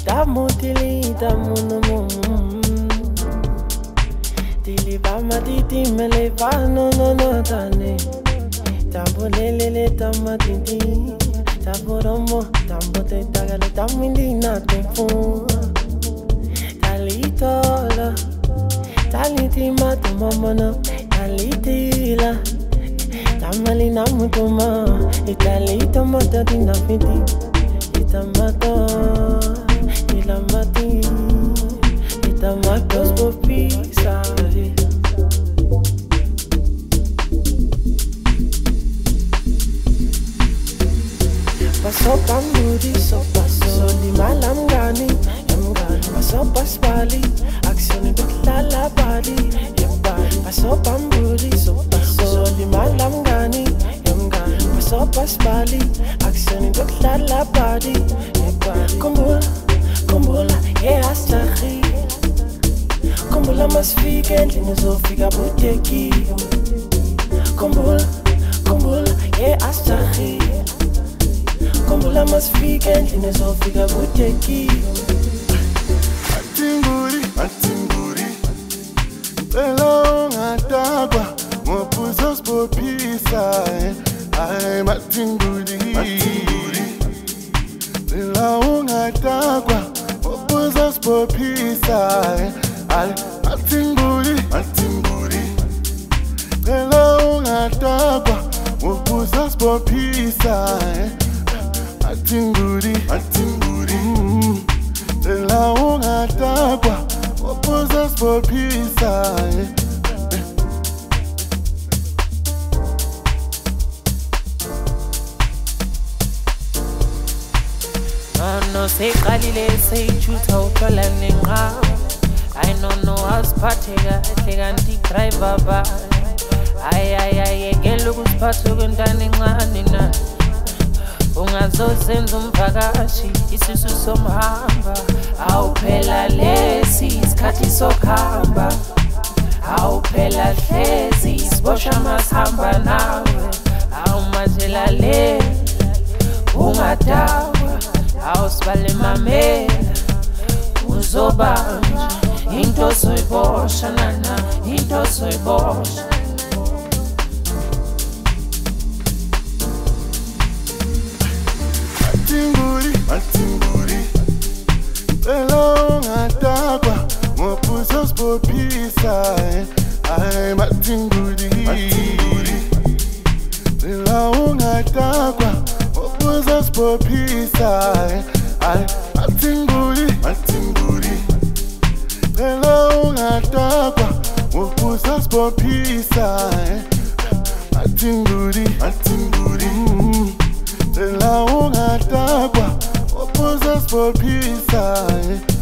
Damu tili damu no Dili ba matiti mele ba no tane Tambo lele tamma titi Tambo romo tambo te tagale tamindi na tempo Talitola Taliti matumamana Talitila Tamali namutuma Italito matati na fiti Itamato Ilamati Itamatos por pizza Paso pambudi so paso di malam gani Paso paspali Azioni tutta la body Paso pambudi so paso di malam gani Paso paspali Azioni tutta la body Kumbula astachi Kumbula masfika endlini zofika buteki Kumbula astachi Kumbula masfika endlini zofika buteki Atimburi Pelo ngatagwa Mopuzos popisa Ay matimburi Pelo ngatagwa Mopuzos popisa Ay matimburi Pelo ngatagwa Mopuzos popisa Matimburi La ungatagwa Opposas for peace No say qalile say chutha uthola nenqa I don't know asiphatheka ehleka nti driver ba ay ngelo kusiphatha kwentana encane na Ungazozenza umphakathi isisu somhamba awuphela lesi isikhathi sokuhamba awuphela hlezi isibosha masihamba nawe awumazela le ungadawa awusibale mamela uzobanja into soyibosha nana into soyibosha Matimburi Pelo ngatagwa Mopuzos popisa Ay matimburi Pelo ngatagwa Mopuzos popisa Ay matimburi Pelo ngatagwa Mopuzos popisa Matimburi La ungatagwa Opposas for peace